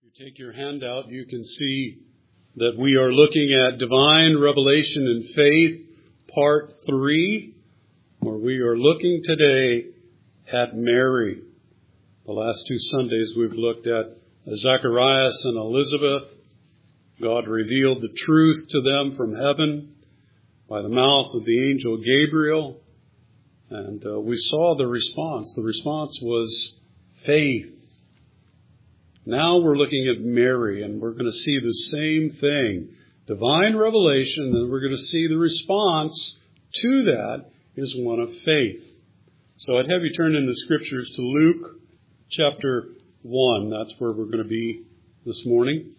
you take your handout, you can see that we are looking at Divine Revelation and Faith, Part 3, where we are looking today at Mary. The last two Sundays we've looked at Zacharias and Elizabeth. God revealed the truth to them from heaven by the mouth of the angel Gabriel. And we saw the response. The response was faith. Now we're looking at Mary, and we're going to see the same thing. Divine revelation, and we're going to see the response to that is one of faith. So I'd have you turn in the Scriptures to Luke chapter 1. That's where we're going to be this morning.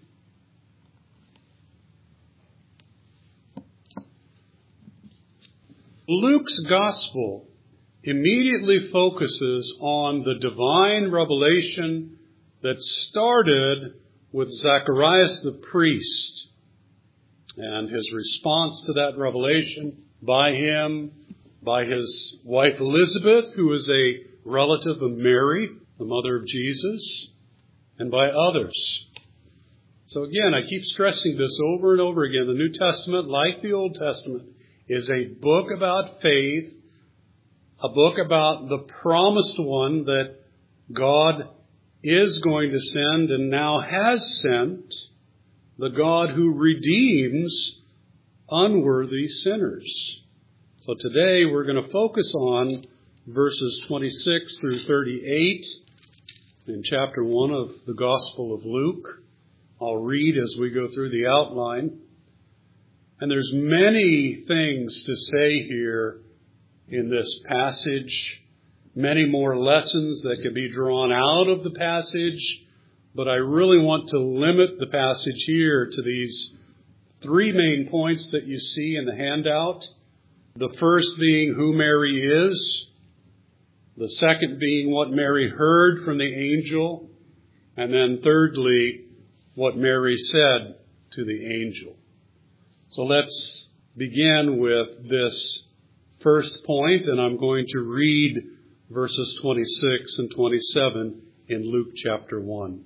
Luke's Gospel immediately focuses on the divine revelation that started with Zacharias the priest and his response to that revelation by him, by his wife Elizabeth, who is a relative of Mary, the mother of Jesus, and by others. So again, I keep stressing this over and over again. The New Testament, like the Old Testament, is a book about faith, a book about the promised one that God is going to send and now has sent, the God who redeems unworthy sinners. So today we're going to focus on verses 26 through 38 in chapter 1 of the Gospel of Luke. I'll read as we go through the outline. And there's many things to say here in this passage. Many more lessons that can be drawn out of the passage, but I really want to limit the passage here to these three main points that you see in the handout. The first being who Mary is, the second being what Mary heard from the angel, and then thirdly, what Mary said to the angel. So let's begin with this first point, and I'm going to read verses 26 and 27 in Luke chapter 1.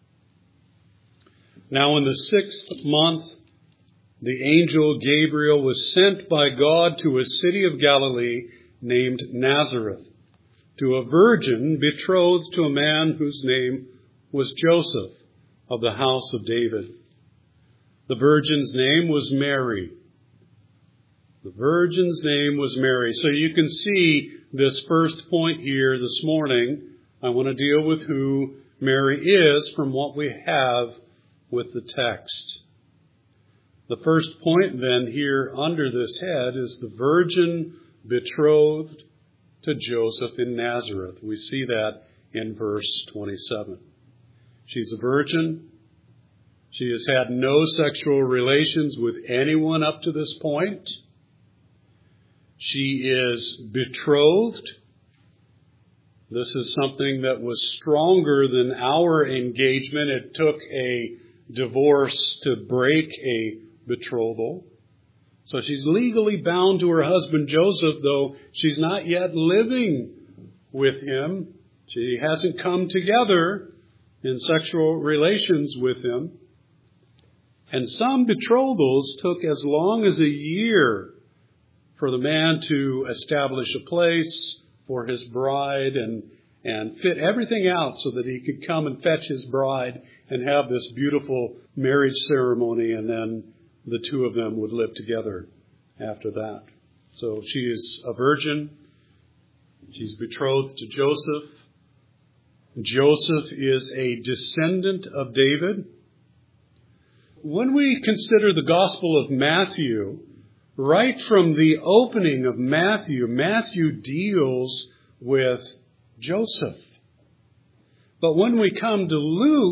Now in the 6th month, the angel Gabriel was sent by God to a city of Galilee named Nazareth, to a virgin betrothed to a man whose name was Joseph, of the house of David. The virgin's name was Mary. The virgin's name was Mary. So you can see this first point here this morning. I want to deal with who Mary is from what we have with the text. The first point then here under this head is the virgin betrothed to Joseph in Nazareth. We see that in verse 27. She's a virgin. She has had no sexual relations with anyone up to this point. She is betrothed. This is something that was stronger than our engagement. It took a divorce to break a betrothal. So she's legally bound to her husband Joseph, though she's not yet living with him. She hasn't come together in sexual relations with him. And some betrothals took as long as a year for the man to establish a place for his bride and fit everything out so that he could come and fetch his bride and have this beautiful marriage ceremony, and then the two of them would live together after that. So she is a virgin. She's betrothed to Joseph. Joseph is a descendant of David. When we consider the Gospel of Matthew, right from the opening of Matthew, Matthew deals with Joseph. But when we come to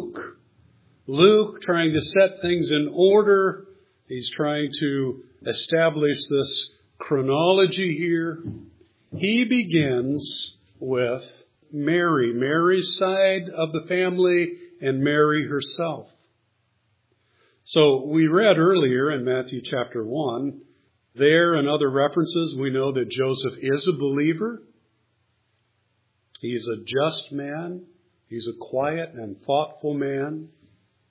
Luke trying to set things in order, he's trying to establish this chronology here. He begins with Mary, Mary's side of the family, and Mary herself. So we read earlier in Matthew chapter 1, there and other references, we know that Joseph is a believer. He's a just man. He's a quiet and thoughtful man.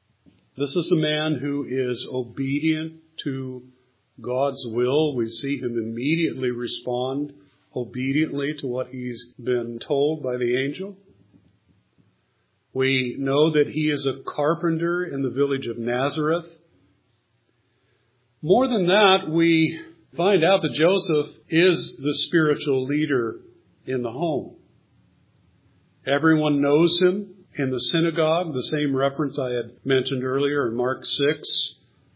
This is a man who is obedient to God's will. We see him immediately respond obediently to what he's been told by the angel. We know that he is a carpenter in the village of Nazareth. More than that, we find out that Joseph is the spiritual leader in the home. Everyone knows him in the synagogue, the same reference I had mentioned earlier in Mark 6.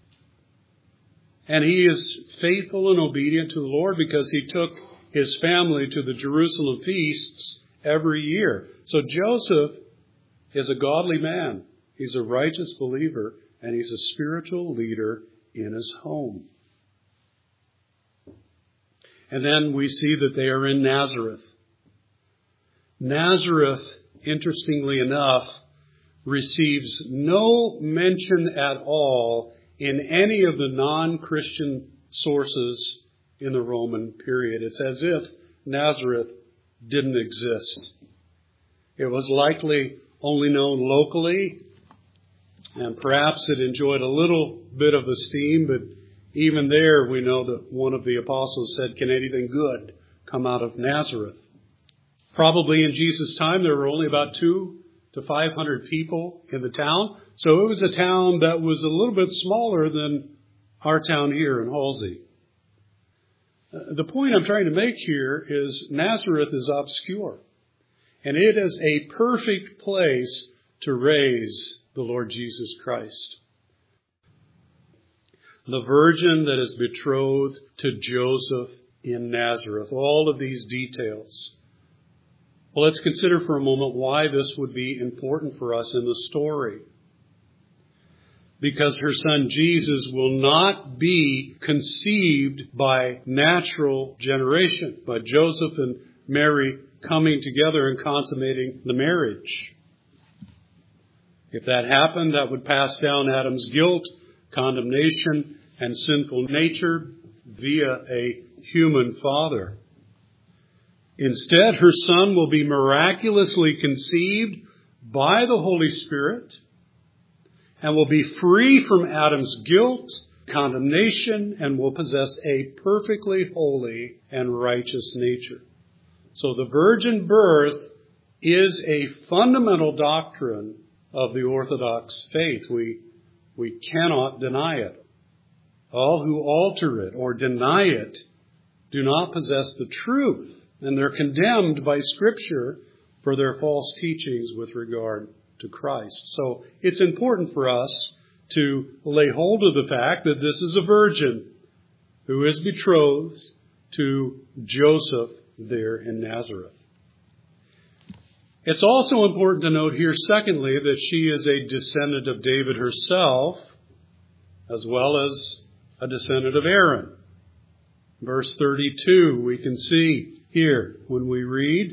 And he is faithful and obedient to the Lord because he took his family to the Jerusalem feasts every year. So Joseph is a godly man. He's a righteous believer, and he's a spiritual leader in his home. And then we see that they are in Nazareth. Nazareth, interestingly enough, receives no mention at all in any of the non-Christian sources in the Roman period. It's as if Nazareth didn't exist. It was likely only known locally, and perhaps it enjoyed a little bit of esteem, but even there we know that one of the apostles said, "Can anything good come out of Nazareth?" Probably in Jesus' time there were only about 200 to 500 people in the town, so it was a town that was a little bit smaller than our town here in Halsey. The point I'm trying to make here is Nazareth is obscure. And it is a perfect place to raise the Lord Jesus Christ. The virgin that is betrothed to Joseph in Nazareth. All of these details. Well, let's consider for a moment why this would be important for us in the story. Because her son Jesus will not be conceived by natural generation, by Joseph and Mary coming together and consummating the marriage. If that happened, that would pass down Adam's guilt, condemnation, and sinful nature via a human father. Instead, her son will be miraculously conceived by the Holy Spirit and will be free from Adam's guilt, condemnation, and will possess a perfectly holy and righteous nature. So the virgin birth is a fundamental doctrine of the Orthodox faith. We cannot deny it. All who alter it or deny it do not possess the truth, and they're condemned by Scripture for their false teachings with regard to Christ. So it's important for us to lay hold of the fact that this is a virgin who is betrothed to Joseph there in Nazareth. It's also important to note here, secondly, that she is a descendant of David herself, as well as a descendant of Aaron. Verse 32, we can see here when we read,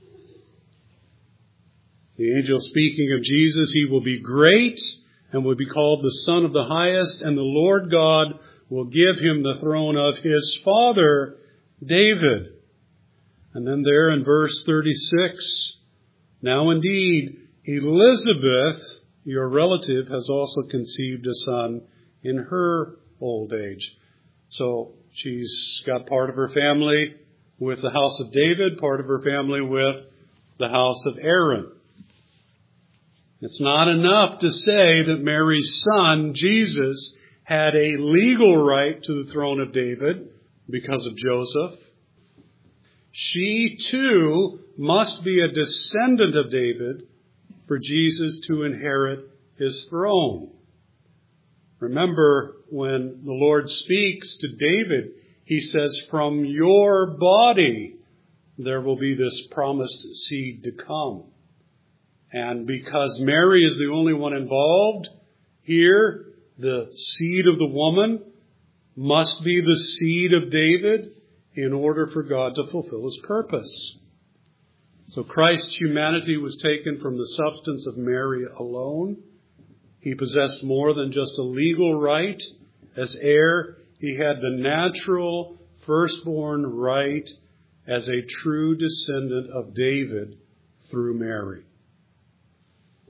the angel speaking of Jesus, he will be great and will be called the Son of the Highest, and the Lord God will give him the throne of his father, David. And then there in verse 36, now indeed, Elizabeth, your relative, has also conceived a son in her old age. So she's got part of her family with the house of David, part of her family with the house of Aaron. It's not enough to say that Mary's son, Jesus, had a legal right to the throne of David because of Joseph. She too must be a descendant of David for Jesus to inherit his throne. Remember, when the Lord speaks to David, he says, from your body there will be this promised seed to come. And because Mary is the only one involved here, the seed of the woman must be the seed of David in order for God to fulfill his purpose. So Christ's humanity was taken from the substance of Mary alone. He possessed more than just a legal right. As heir, he had the natural firstborn right as a true descendant of David through Mary.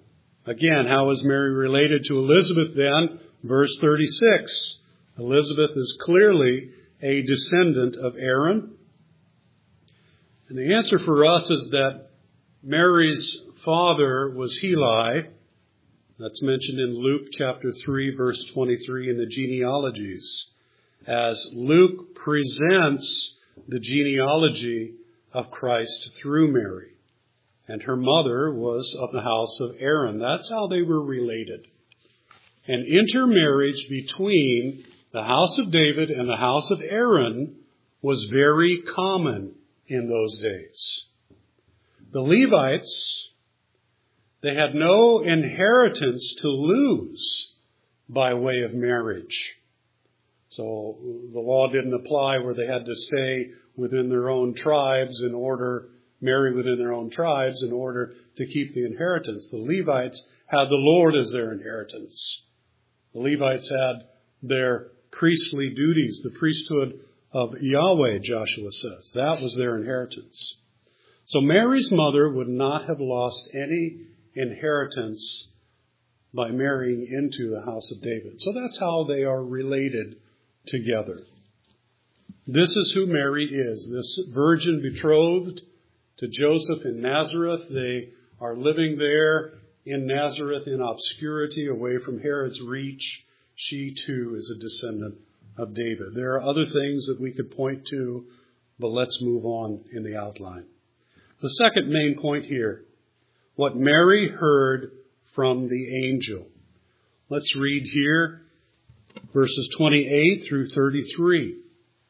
Again, how is Mary related to Elizabeth then? Verse 36. Elizabeth is clearly a descendant of Aaron. And the answer for us is that Mary's father was Heli. That's mentioned in Luke chapter 3, verse 23 in the genealogies, as Luke presents the genealogy of Christ through Mary. And her mother was of the house of Aaron. That's how they were related. An intermarriage between the house of David and the house of Aaron was very common in those days. The Levites, they had no inheritance to lose by way of marriage. So the law didn't apply where they had to stay within their own tribes marry within their own tribes in order to keep the inheritance. The Levites had the Lord as their inheritance. The Levites had their priestly duties, the priesthood of Yahweh, Joshua says. That was their inheritance. So Mary's mother would not have lost any inheritance by marrying into the house of David. So that's how they are related together. This is who Mary is, this virgin betrothed to Joseph in Nazareth. They are living there in Nazareth in obscurity, away from Herod's reach. She too is a descendant of David. There are other things that we could point to, but let's move on in the outline. The second main point here, what Mary heard from the angel. Let's read here verses 28 through 33.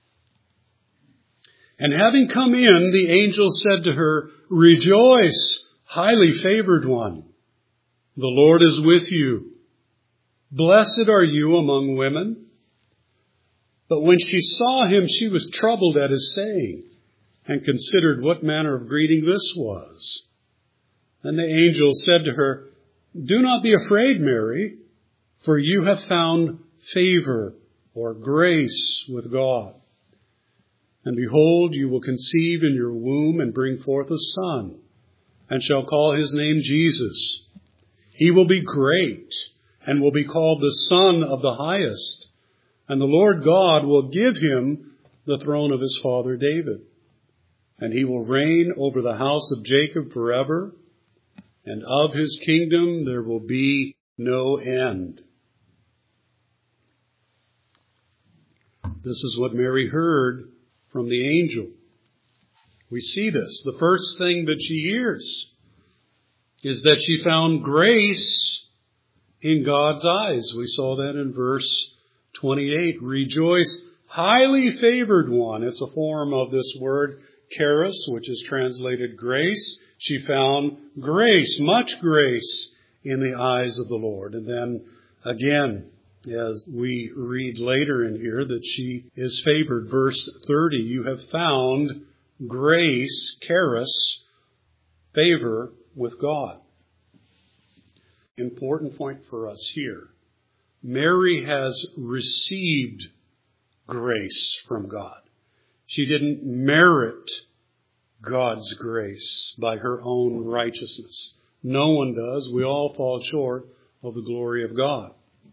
And having come in, the angel said to her, "Rejoice, highly favored one. The Lord is with you. Blessed are you among women." But when she saw him, she was troubled at his saying, and considered what manner of greeting this was. And the angel said to her, "Do not be afraid, Mary, for you have found favor," or grace, with God. "And behold, you will conceive in your womb and bring forth a son, and shall call his name Jesus. He will be great and will be called the Son of the Highest. And the Lord God will give him the throne of his father David. And he will reign over the house of Jacob forever, and of his kingdom there will be no end." This is what Mary heard from the angel. We see this. The first thing that she hears is that she found grace in God's eyes. We saw that in verse 28. "Rejoice, highly favored one." It's a form of this word charis, which is translated grace. She found grace, much grace, in the eyes of the Lord. And then again, as we read later in here, that she is favored. Verse 30, "You have found grace," charis, favor with God. Important point for us here. Mary has received grace from God. She didn't merit God's grace by her own righteousness. No one does. We all fall short of the glory of God.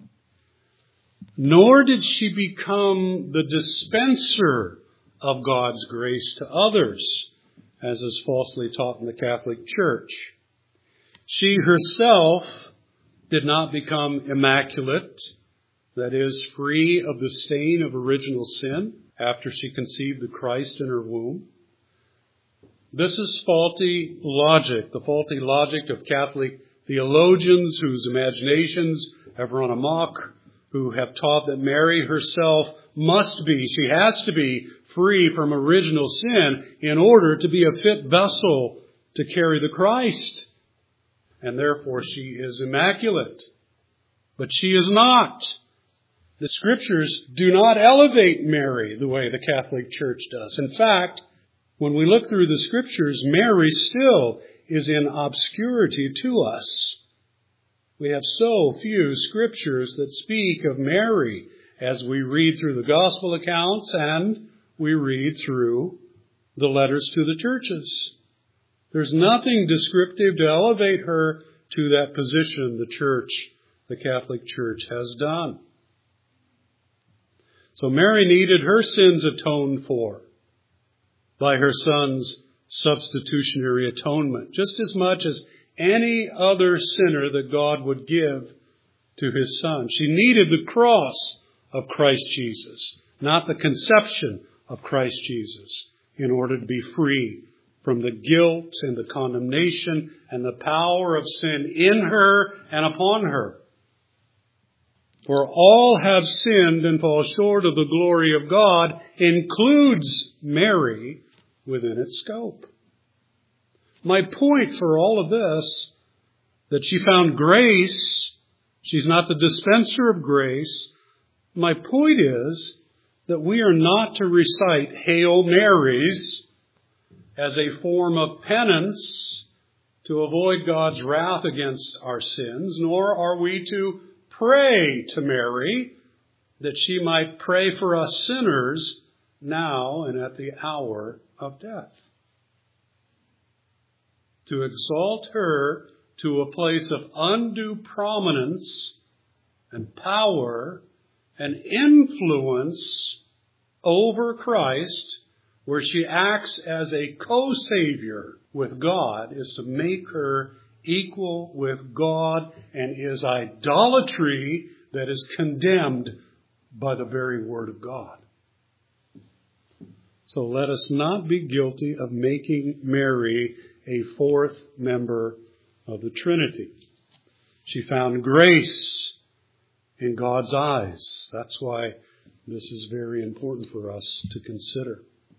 Nor did she become the dispenser of God's grace to others, as is falsely taught in the Catholic Church. She herself did not become immaculate, that is, free of the stain of original sin, after she conceived the Christ in her womb. This is faulty logic, the faulty logic of Catholic theologians whose imaginations have run amok, who have taught that Mary herself she has to be free from original sin in order to be a fit vessel to carry the Christ. And therefore she is immaculate. But she is not. The Scriptures do not elevate Mary the way the Catholic Church does. In fact, when we look through the Scriptures, Mary still is in obscurity to us. We have so few Scriptures that speak of Mary as we read through the Gospel accounts and we read through the letters to the churches. There's nothing descriptive to elevate her to that position the Catholic Church has done. So Mary needed her sins atoned for by her Son's substitutionary atonement, just as much as any other sinner that God would give to His Son. She needed the cross of Christ Jesus, not the conception of Christ Jesus, in order to be free from the guilt and the condemnation and the power of sin in her and upon her. For all have sinned and fall short of the glory of God includes Mary within its scope. My point for all of this, that she found grace, she's not the dispenser of grace. My point is that we are not to recite Hail Marys as a form of penance to avoid God's wrath against our sins, nor are we to pray to Mary that she might pray for us sinners now and at the hour of death. To exalt her to a place of undue prominence and power and influence over Christ, where she acts as a co-savior with God, is to make her equal with God and is idolatry that is condemned by the very Word of God. So let us not be guilty of making Mary a fourth member of the Trinity. She found grace in God's eyes. That's why this is very important for us to consider.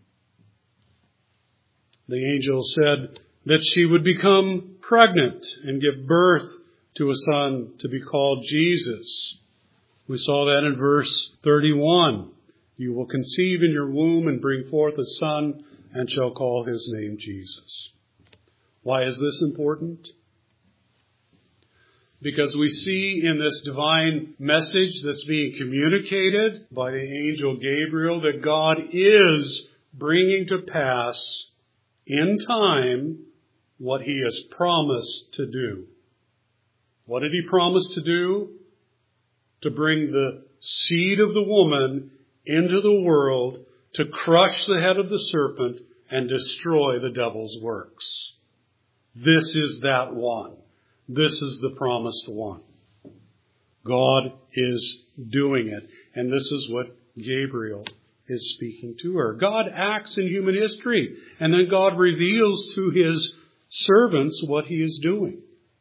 The angel said that she would become pregnant and give birth to a son to be called Jesus. We saw that in verse 31. You will conceive in your womb and bring forth a son and shall call his name Jesus. Why is this important? Because we see in this divine message that's being communicated by the angel Gabriel that God is bringing to pass in time what He has promised to do. What did He promise to do? To bring the seed of the woman into the world to crush the head of the serpent and destroy the devil's works. This is that one. This is the promised one. God is doing it. And this is what Gabriel is speaking to her. God acts in human history, and then God reveals to His servants what He is doing.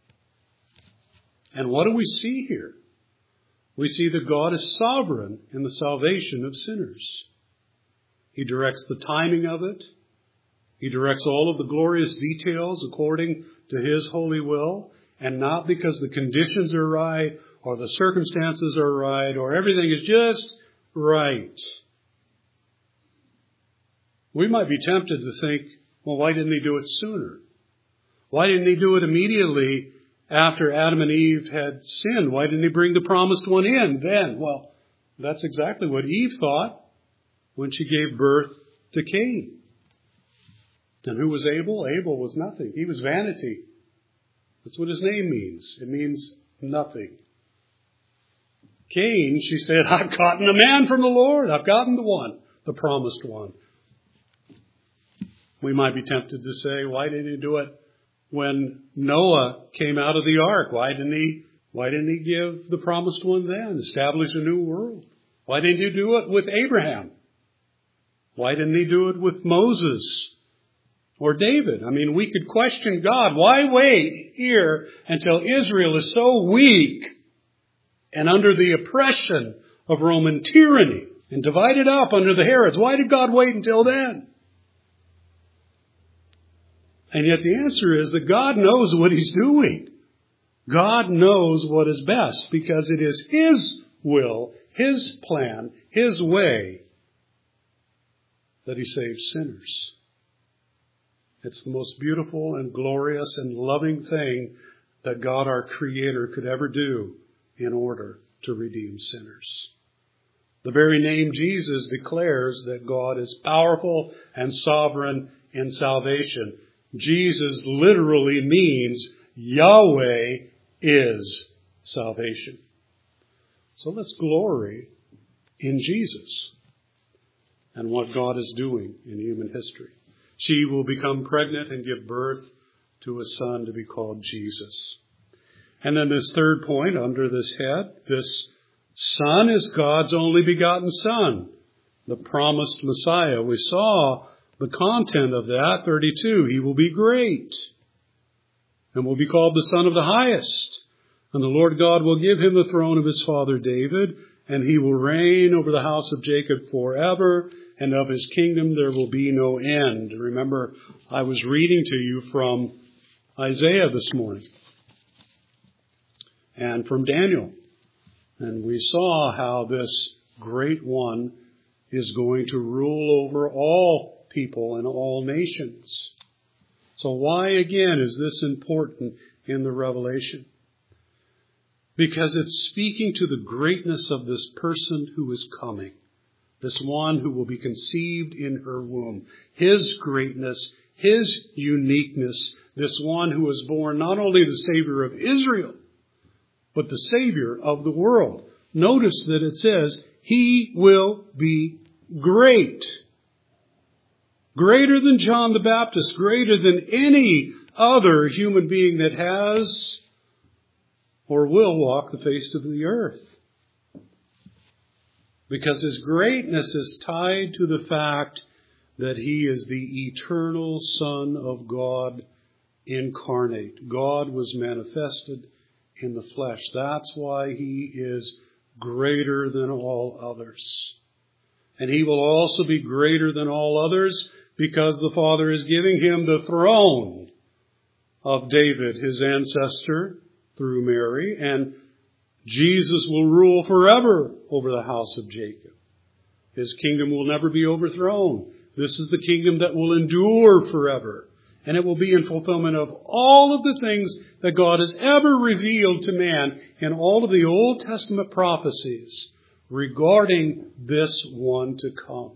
And what do we see here? We see that God is sovereign in the salvation of sinners. He directs the timing of it. He directs all of the glorious details according to His holy will, and not because the conditions are right or the circumstances are right or everything is just right. We might be tempted to think, well, why didn't He do it sooner? Why didn't He do it immediately after Adam and Eve had sinned? Why didn't He bring the promised one in then? Well, that's exactly what Eve thought when she gave birth to Cain. And who was Abel? Abel was nothing. He was vanity. That's what his name means. It means nothing. Cain, she said, I've gotten a man from the Lord. I've gotten the one, the promised one. We might be tempted to say, why didn't He do it when Noah came out of the ark? Why didn't he give the promised one then? Establish a new world? Why didn't He do it with Abraham? Why didn't He do it with Moses or David? I mean, we could question God. Why wait here until Israel is so weak and under the oppression of Roman tyranny and divided up under the Herods? Why did God wait until then? And yet the answer is that God knows what He's doing. God knows what is best because it is His will, His plan, His way that He saves sinners. It's the most beautiful and glorious and loving thing that God our Creator could ever do in order to redeem sinners. The very name Jesus declares that God is powerful and sovereign in salvation. Jesus literally means Yahweh is salvation. So let's glory in Jesus and what God is doing in human history. She will become pregnant and give birth to a son to be called Jesus. And then this third point under this head, this Son is God's only begotten Son, the promised Messiah. We saw the content of that, 32. He will be great and will be called the Son of the Highest. And the Lord God will give him the throne of his father David, and he will reign over the house of Jacob forever, and of his kingdom there will be no end. Remember, I was reading to you from Isaiah this morning and from Daniel. And we saw how this great one is going to rule over all people and all nations. So why, again, is this important in the Revelation? Because it's speaking to the greatness of this person who is coming, this one who will be conceived in her womb. His greatness, his uniqueness, this one who was born not only the Savior of Israel, but the Savior of the world. Notice that it says, he will be great. Greater than John the Baptist, greater than any other human being that has or will walk the face of the earth. Because his greatness is tied to the fact that he is the eternal Son of God incarnate. God was manifested in the flesh. That's why he is greater than all others. And he will also be greater than all others because the Father is giving him the throne of David, his ancestor, through Mary, and Jesus will rule forever over the house of Jacob. His kingdom will never be overthrown. This is the kingdom that will endure forever. And it will be in fulfillment of all of the things that God has ever revealed to man in all of the Old Testament prophecies regarding this one to come.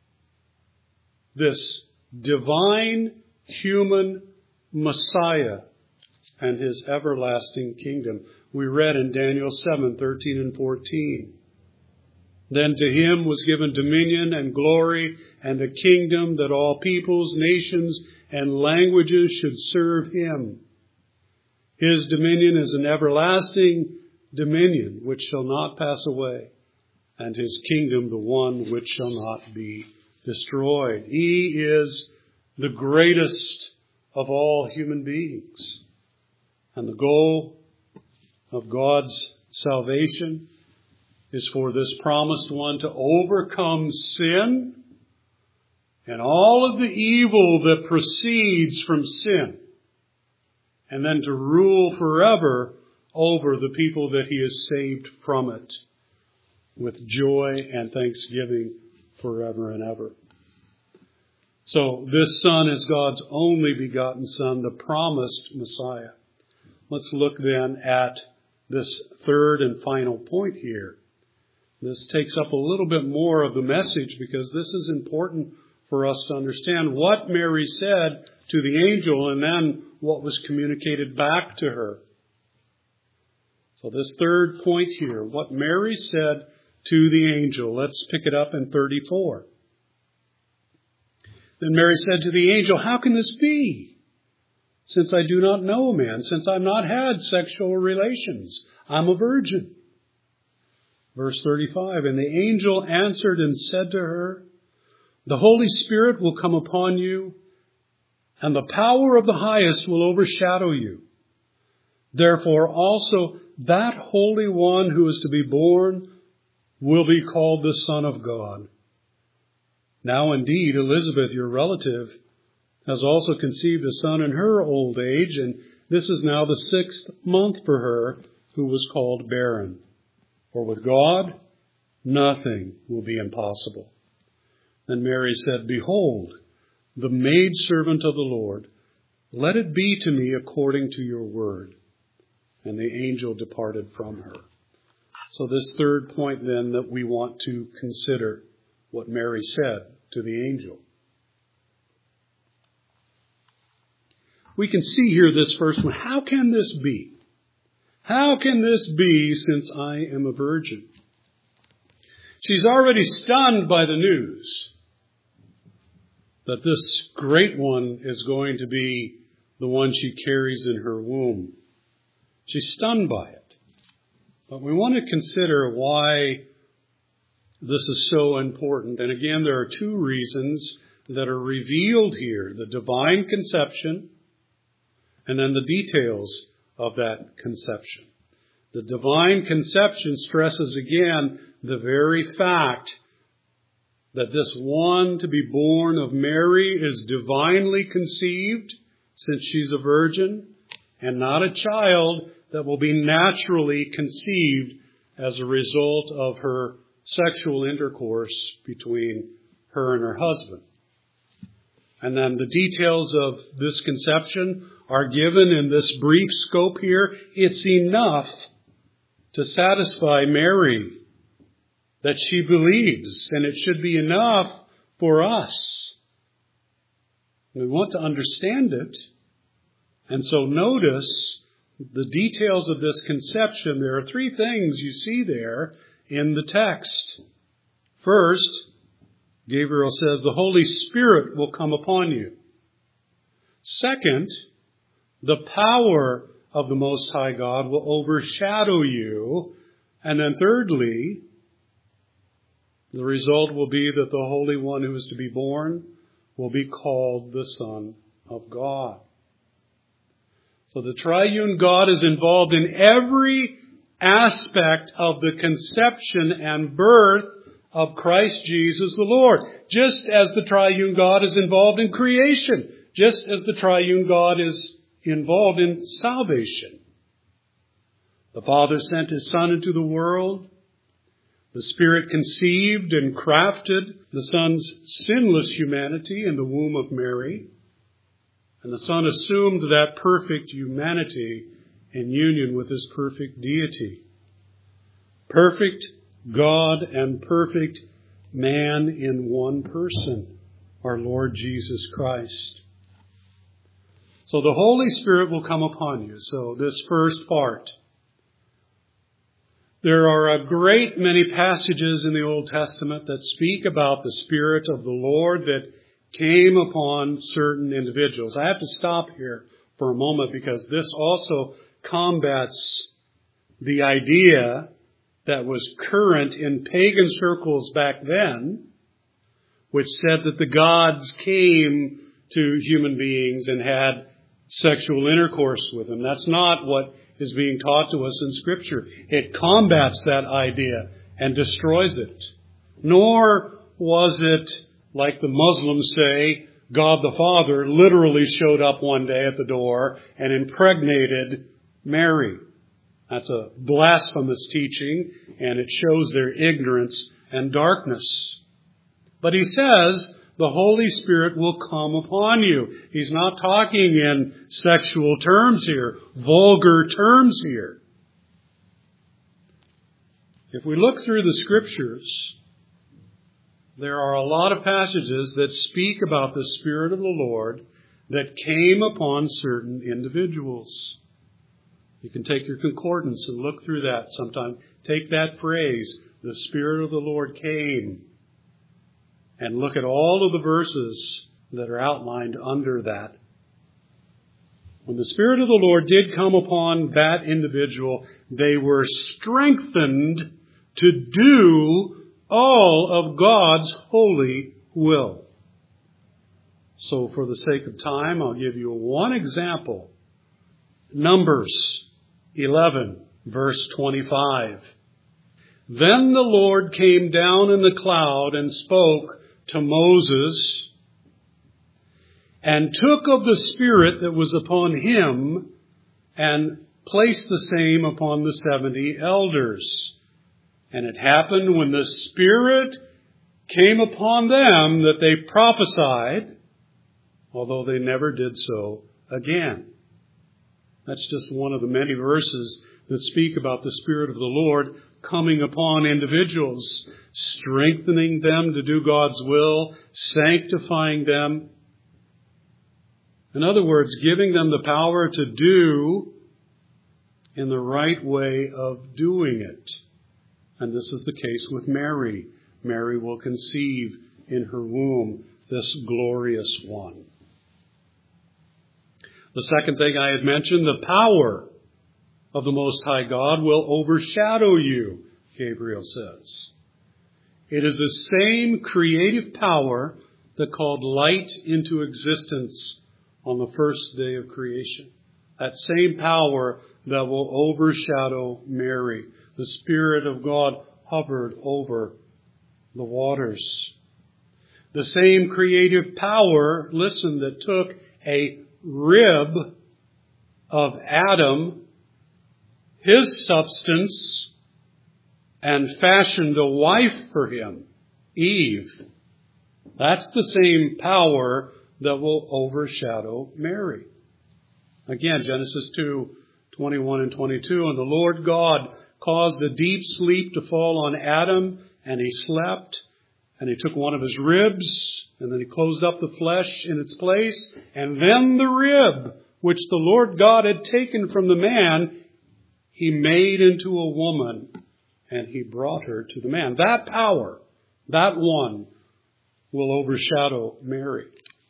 This divine human Messiah and his everlasting kingdom. We read in Daniel 7:13 and 14. Then to him was given dominion and glory and a kingdom that all peoples, nations, and languages should serve him. His dominion is an everlasting dominion which shall not pass away, and his kingdom the one which shall not be destroyed. He is the greatest of all human beings. And the goal of God's salvation is for this promised one to overcome sin and all of the evil that proceeds from sin, and then to rule forever over the people that he has saved from it with joy and thanksgiving forever and ever. So this Son is God's only begotten Son, the promised Messiah. Let's look then at this third and final point here. This takes up a little bit more of the message because this is important for us to understand what Mary said to the angel and then what was communicated back to her. So this third point here, what Mary said to the angel. Let's pick it up in 34. Then Mary said to the angel, "How can this be? Since I do not know a man, since I've not had sexual relations, I'm a virgin." Verse 35, and the angel answered and said to her, "The Holy Spirit will come upon you, and the power of the Highest will overshadow you. Therefore also that Holy One who is to be born will be called the Son of God. Now indeed, Elizabeth, your relative, has also conceived a son in her old age, and this is now the 6th month for her who was called barren. For with God, nothing will be impossible." Then Mary said, "Behold, the maidservant of the Lord, let it be to me according to your word." And the angel departed from her. So this third point then that we want to consider, what Mary said to the angel. we can see here this first one. How can this be? How can this be since I am a virgin? She's already stunned by the news that this great one is going to be the one she carries in her womb. She's stunned by it. But we want to consider why this is so important. And again, there are two reasons that are revealed here. The divine conception and then the details of that conception. The divine conception stresses again the very fact that this one to be born of Mary is divinely conceived, since she's a virgin, and not a child that will be naturally conceived as a result of her sexual intercourse between her and her husband. And then the details of this conception are given in this brief scope here. It's enough to satisfy Mary that she believes, and it should be enough for us. We want to understand it. And so notice the details of this conception. There are three things you see there in the text. First, Gabriel says, the Holy Spirit will come upon you. Second, the power of the Most High God will overshadow you. And then thirdly, the result will be that the Holy One who is to be born will be called the Son of God. So the triune God is involved in every aspect of the conception and birth of Christ Jesus the Lord. Just as the triune God is involved in creation. Just as the triune God is involved in salvation. The Father sent His Son into the world. The Spirit conceived and crafted the Son's sinless humanity in the womb of Mary. And the Son assumed that perfect humanity in union with His perfect deity. Perfect God and perfect man in one person, our Lord Jesus Christ. So the Holy Spirit will come upon you. So this first part. There are a great many passages in the Old Testament that speak about the Spirit of the Lord that came upon certain individuals. I have to stop here for a moment because this also combats the idea that was current in pagan circles back then, which said that the gods came to human beings and had sexual intercourse with them. That's not what is being taught to us in Scripture. It combats that idea and destroys it. Nor was it, like the Muslims say, God the Father literally showed up one day at the door and impregnated Mary. That's a blasphemous teaching, and it shows their ignorance and darkness. But he says, the Holy Spirit will come upon you. He's not talking in sexual terms here, vulgar terms here. If we look through the Scriptures, there are a lot of passages that speak about the Spirit of the Lord that came upon certain individuals. You can take your concordance and look through that sometime. Take that phrase, the Spirit of the Lord came, and look at all of the verses that are outlined under that. When the Spirit of the Lord did come upon that individual, they were strengthened to do all of God's holy will. So for the sake of time, I'll give you one example. Numbers 11, verse 25. Then the Lord came down in the cloud and spoke to Moses, and took of the Spirit that was upon him, and placed the same upon the 70 elders. And it happened when the Spirit came upon them that they prophesied, although they never did so again. That's just one of the many verses that speak about the Spirit of the Lord coming upon individuals, strengthening them to do God's will, sanctifying them. In other words, giving them the power to do in the right way of doing it. And this is the case with Mary. Mary will conceive in her womb this glorious one. The second thing I had mentioned, the power of the Most High God will overshadow you, Gabriel says. It is the same creative power that called light into existence on the first day of creation. That same power that will overshadow Mary. The Spirit of God hovered over the waters. The same creative power, listen, that took a rib of Adam, his substance, and fashioned a wife for him, Eve. That's the same power that will overshadow Mary. Again, Genesis 2:21 and 22. And the Lord God caused a deep sleep to fall on Adam, and he slept. And he took one of his ribs, and then he closed up the flesh in its place. And then the rib, which the Lord God had taken from the man, he made into a woman, and he brought her to the man. That power, that one, will overshadow Mary.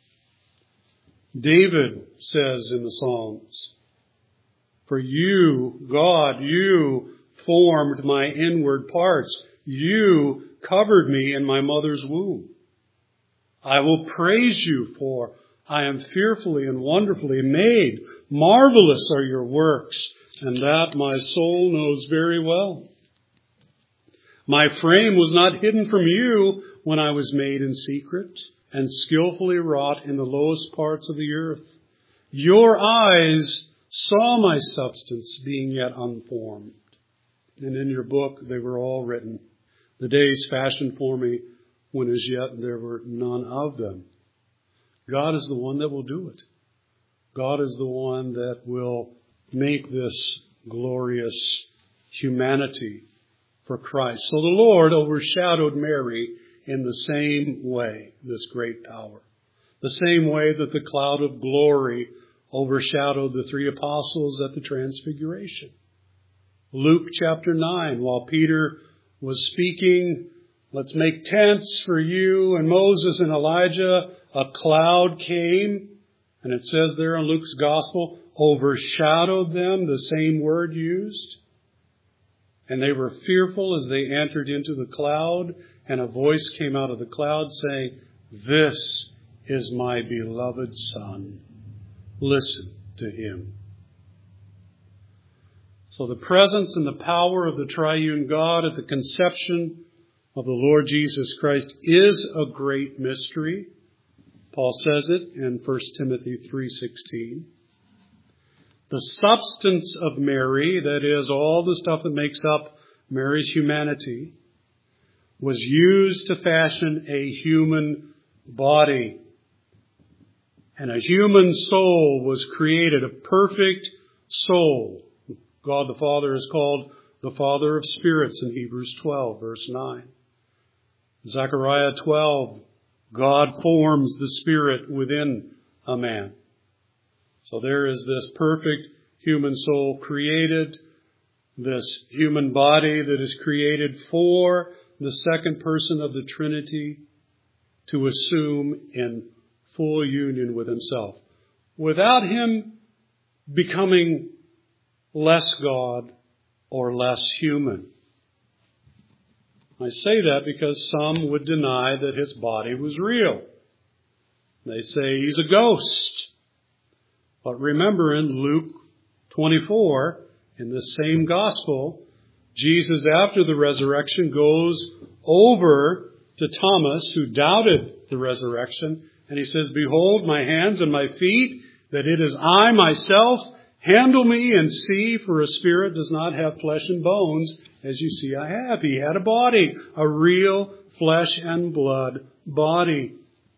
David says in the Psalms, "For you, God, you formed my inward parts. You covered me in my mother's womb. I will praise you, for I am fearfully and wonderfully made. Marvelous are your works, and that my soul knows very well. My frame was not hidden from you when I was made in secret and skillfully wrought in the lowest parts of the earth. Your eyes saw my substance being yet unformed, and in your book they were all written, the days fashioned for me when as yet there were none of them." God is the one that will do it. God is the one that will make this glorious humanity for Christ. So the Lord overshadowed Mary in the same way, this great power. The same way that the cloud of glory overshadowed the three apostles at the Transfiguration. Luke chapter 9, while Peter was speaking, "Let's make tents for you and Moses and Elijah," a cloud came, and it says there in Luke's gospel, overshadowed them, the same word used. And they were fearful as they entered into the cloud, and a voice came out of the cloud saying, "This is my beloved Son. Listen to him." So the presence and the power of the triune God at the conception of the Lord Jesus Christ is a great mystery. Paul says it in 1 Timothy 3:16. The substance of Mary, that is, all the stuff that makes up Mary's humanity, was used to fashion a human body. And a human soul was created, a perfect soul. God the Father is called the Father of spirits in Hebrews 12, verse 9. Zechariah 12, God forms the spirit within a man. So there is this perfect human soul created, this human body that is created for the second person of the Trinity to assume in full union with himself, without him becoming less God or less human. I say that because some would deny that his body was real. They say he's a ghost. But remember in Luke 24, in the same gospel, Jesus, after the resurrection, goes over to Thomas, who doubted the resurrection, and he says, "Behold my hands and my feet, that it is I myself. Handle me and see, for a spirit does not have flesh and bones, as you see I have." He had a body, a real flesh and blood body.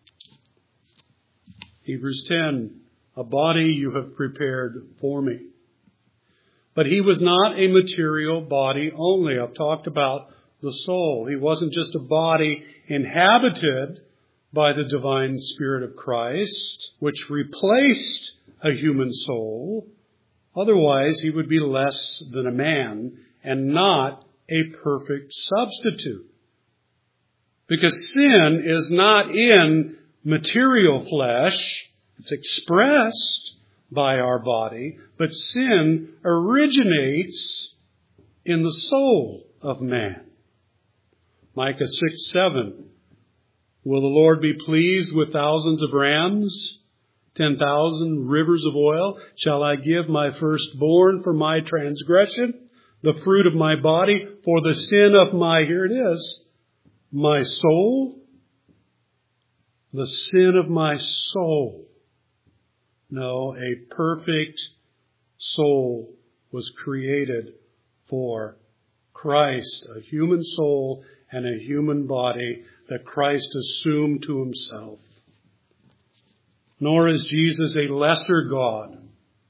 Hebrews 10, "A body you have prepared for me." But he was not a material body only. I've talked about the soul. He wasn't just a body inhabited by the divine Spirit of Christ, which replaced a human soul. Otherwise, he would be less than a man and not a perfect substitute. Because sin is not in material flesh. It's expressed by our body, but sin originates in the soul of man. Micah 6:7. Will the Lord be pleased with thousands of rams, 10,000 rivers of oil? Shall I give my firstborn for my transgression, the fruit of my body for the sin of here it is, my soul? The sin of my soul. No, a perfect soul was created for Christ, a human soul and a human body that Christ assumed to himself. Nor is Jesus a lesser God.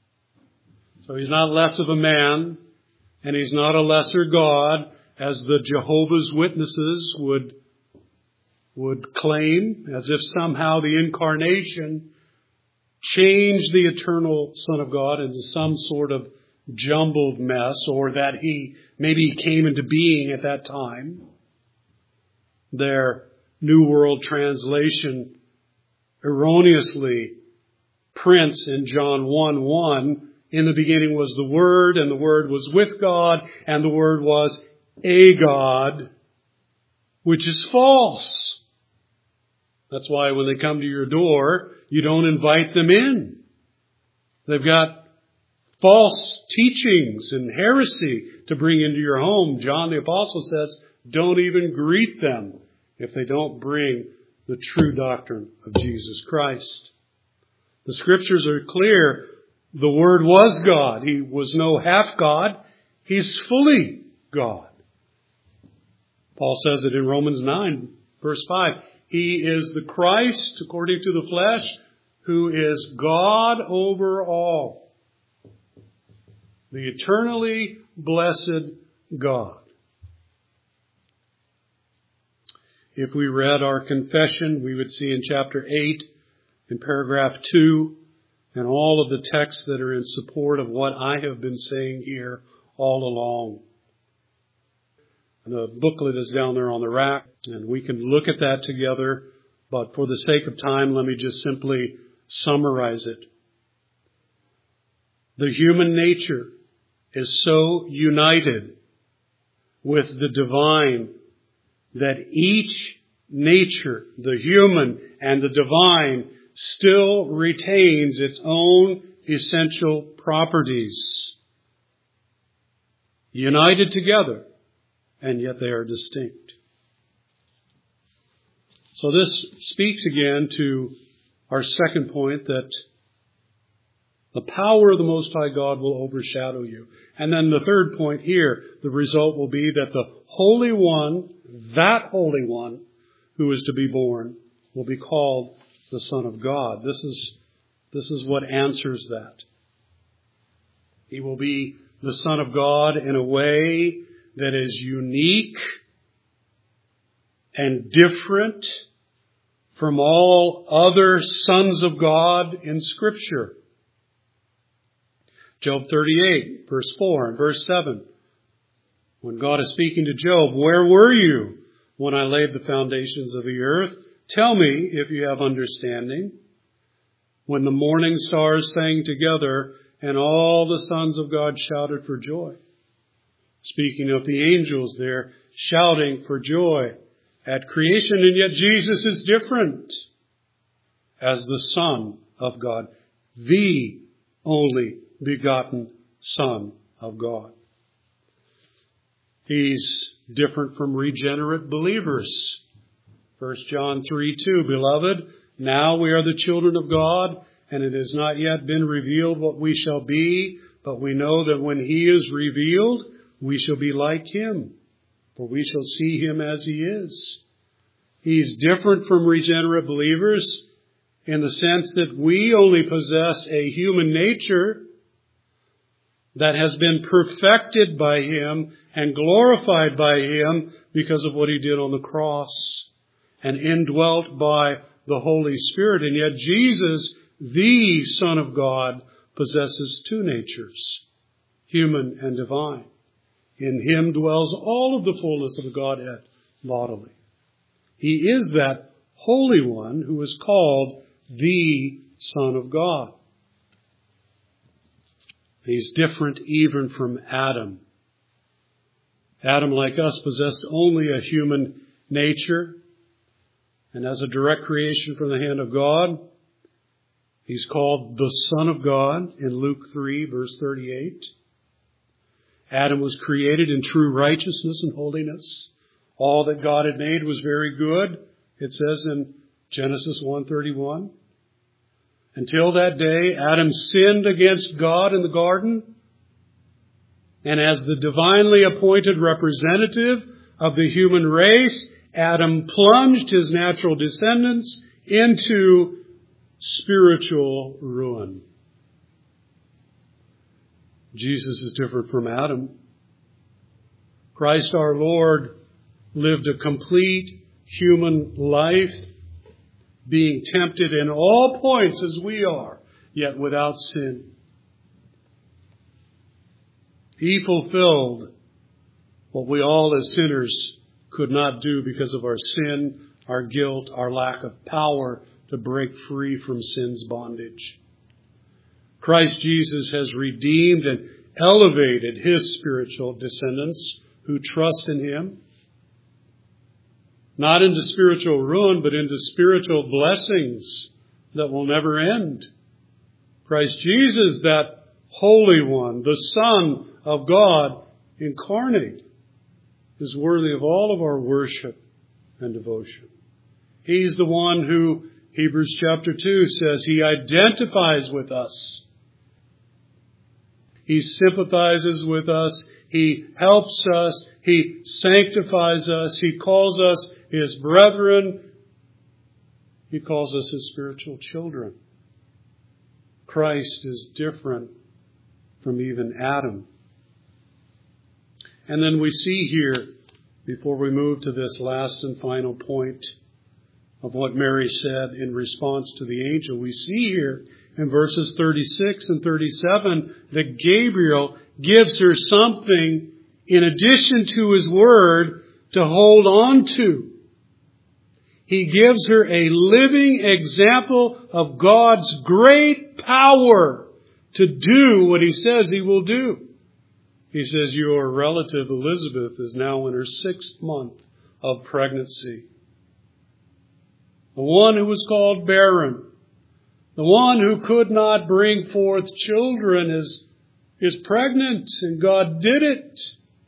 So he's not less of a man, and he's not a lesser God, as the Jehovah's Witnesses would claim, as if somehow the incarnation changed the eternal Son of God into some sort of jumbled mess, or that he maybe came into being at that time. Their New World Translation erroneously prints in John 1:1, in the beginning was the Word, and the Word was with God, and the Word was a God, which is false. That's why when they come to your door, you don't invite them in. They've got false teachings and heresy to bring into your home. John the Apostle says, don't even greet them if they don't bring the true doctrine of Jesus Christ. The Scriptures are clear. The Word was God. He was no half God. He's fully God. Paul says it in Romans 9, verse 5. He is the Christ, according to the flesh, who is God over all. The eternally blessed God. If we read our confession, we would see in chapter 8, in paragraph 2, and all of the texts that are in support of what I have been saying here all along. The booklet is down there on the rack, and we can look at that together. But for the sake of time, let me just simply summarize it. The human nature is so united with the divine that each nature, the human and the divine, still retains its own essential properties. United together, and yet they are distinct. So this speaks again to our second point, that the power of the Most High God will overshadow you. And then the third point here, the result will be that the Holy One, that Holy One who is to be born, will be called the Son of God. This is what answers that. He will be the Son of God in a way that is unique and different from all other sons of God in Scripture. Job 38, verse 4 and verse 7. When God is speaking to Job, where were you when I laid the foundations of the earth? Tell me if you have understanding. When the morning stars sang together and all the sons of God shouted for joy. Speaking of the angels there, shouting for joy at creation, and yet Jesus is different as the Son of God, the only begotten Son of God. He's different from regenerate believers. 1 John 3:2, Beloved, now we are the children of God, and it has not yet been revealed what we shall be, but we know that when He is revealed, we shall be like Him, for we shall see Him as He is. He's different from regenerate believers in the sense that we only possess a human nature that has been perfected by Him and glorified by Him because of what He did on the cross, and indwelt by the Holy Spirit. And yet Jesus, the Son of God, possesses two natures, human and divine. In him dwells all of the fullness of the Godhead bodily. He is that Holy One who is called the Son of God. He's different even from Adam. Adam, like us, possessed only a human nature. And as a direct creation from the hand of God, he's called the Son of God in Luke 3, verse 38. Adam was created in true righteousness and holiness. All that God had made was very good, it says in Genesis 1:31. Until that day, Adam sinned against God in the garden. And as the divinely appointed representative of the human race, Adam plunged his natural descendants into spiritual ruin. Jesus is different from Adam. Christ our Lord lived a complete human life, being tempted in all points as we are, yet without sin. He fulfilled what we all as sinners could not do because of our sin, our guilt, our lack of power to break free from sin's bondage. Christ Jesus has redeemed and elevated his spiritual descendants who trust in him, not into spiritual ruin, but into spiritual blessings that will never end. Christ Jesus, that Holy One, the Son of God incarnate, is worthy of all of our worship and devotion. He's the one who, Hebrews chapter 2 says, he identifies with us. He sympathizes with us. He helps us. He sanctifies us. He calls us his brethren. He calls us his spiritual children. Christ is different from even Adam. And then we see here, before we move to this last and final point of what Mary said in response to the angel, we see here in verses 36 and 37 that Gabriel gives her something in addition to his word to hold on to. He gives her a living example of God's great power to do what he says he will do. He says, your relative Elizabeth is now in her 6th month of pregnancy. The one who was called barren, the one who could not bring forth children is pregnant, and God did it.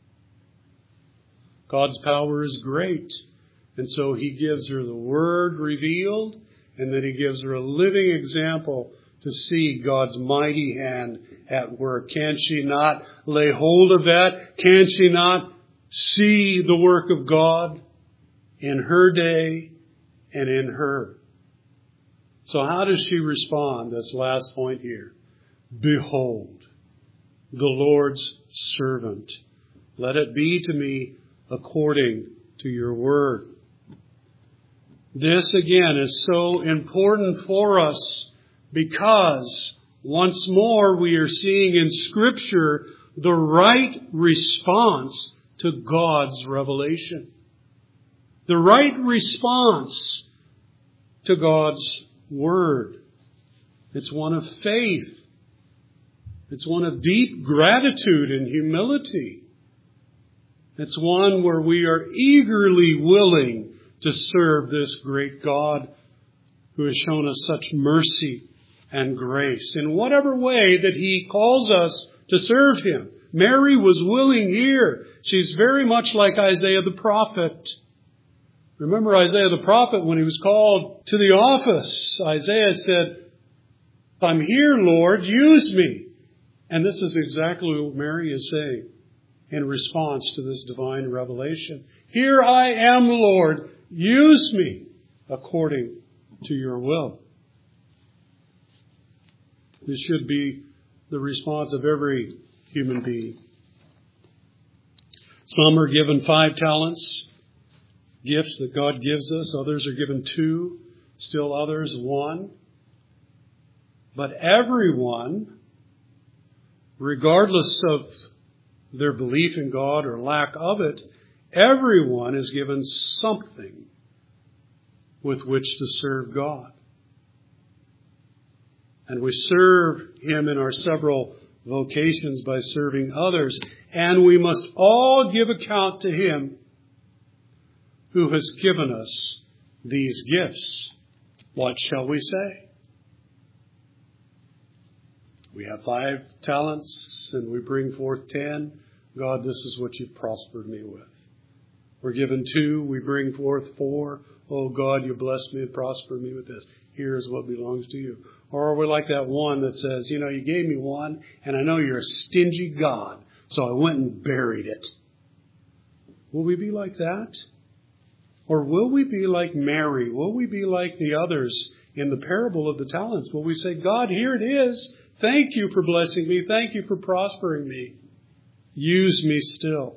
God's power is great. And so he gives her the word revealed, and then he gives her a living example to see God's mighty hand at work. Can she not lay hold of that? Can she not see the work of God in her day and in her? So how does she respond? This last point here. Behold, the Lord's servant. Let it be to me according to your word. This again is so important for us because once more we are seeing in Scripture the right response to God's revelation. The right response to God's word. It's one of faith. It's one of deep gratitude and humility. It's one where we are eagerly willing to serve this great God who has shown us such mercy and grace in whatever way that he calls us to serve him. Mary was willing here. She's very much like Isaiah the prophet. Remember Isaiah the prophet when he was called to the office. Isaiah said, I'm here, Lord, use me. And this is exactly what Mary is saying in response to this divine revelation. Here I am, Lord, use me according to your will. This should be the response of every human being. Some are given 5 talents, gifts that God gives us. Others are given 2. still others 1. But everyone, regardless of their belief in God or lack of it, everyone is given something with which to serve God. And we serve Him in our several vocations by serving others. And we must all give account to Him who has given us these gifts. What shall we say? We have 5 talents and we bring forth 10. God, this is what you've prospered me with. We're given 2, we bring forth 4. Oh God, you blessed me and prospered me with this. Here is what belongs to you. Or are we like that one that says, you gave me 1 and I know you're a stingy God, so I went and buried it. Will we be like that? Or will we be like Mary? Will we be like the others in the parable of the talents? Will we say, God, here it is. Thank you for blessing me. Thank you for prospering me. Use me still.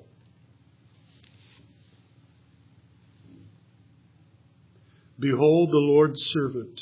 Behold the Lord's servant.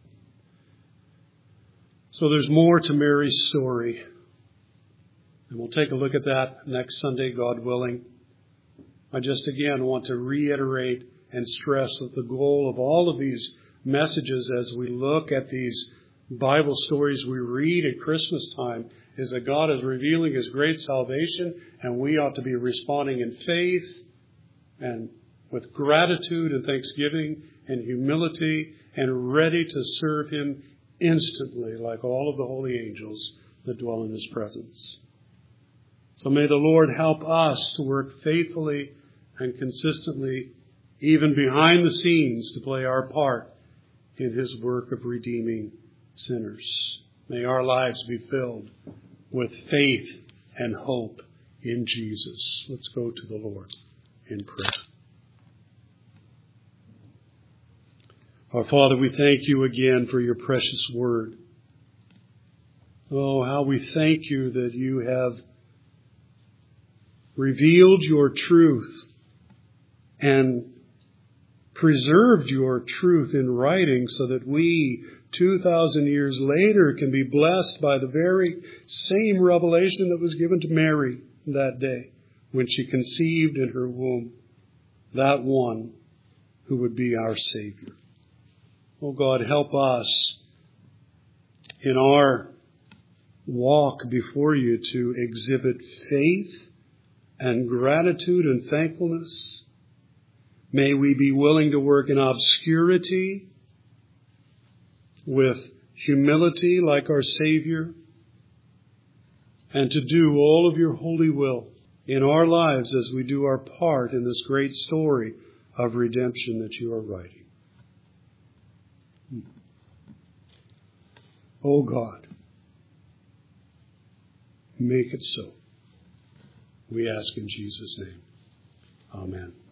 So there's more to Mary's story. And we'll take a look at that next Sunday, God willing. I just again want to reiterate and stress that the goal of all of these messages as we look at these Bible stories we read at Christmas time is that God is revealing His great salvation, and we ought to be responding in faith and with gratitude and thanksgiving and humility and ready to serve Him instantly like all of the holy angels that dwell in His presence. So may the Lord help us to work faithfully and consistently, even behind the scenes, to play our part in His work of redeeming sinners. May our lives be filled with faith and hope in Jesus. Let's go to the Lord in prayer. Our Father, we thank you again for your precious word. Oh, how we thank you that you have revealed your truth and preserved your truth in writing so that we, 2,000 years later, can be blessed by the very same revelation that was given to Mary that day when she conceived in her womb that one who would be our Savior. Oh God, help us in our walk before you to exhibit faith and gratitude and thankfulness. May we be willing to work in obscurity with humility like our Savior, and to do all of your holy will in our lives as we do our part in this great story of redemption that you are writing. Oh God, make it so. We ask in Jesus' name. Amen.